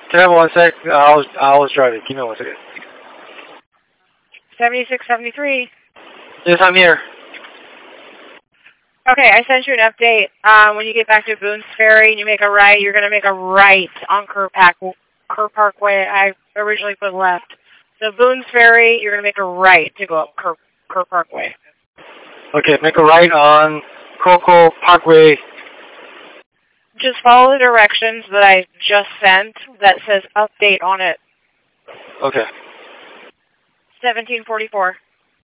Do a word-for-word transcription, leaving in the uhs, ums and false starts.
Can I have one sec? I was, I was driving. Give me one second. seventy-six seventy-three. Yes, I'm here. Okay, I sent you an update. Um, when you get back to Boone's Ferry and you make a right, you're going to make a right on Kerr, Pack, Kerr Parkway. I originally put left. So Boone's Ferry, you're going to make a right to go up Kerr, Kerr Parkway. Okay, make a right on Coco Parkway. Just follow the directions that I just sent that says update on it. Okay. seventeen forty-four.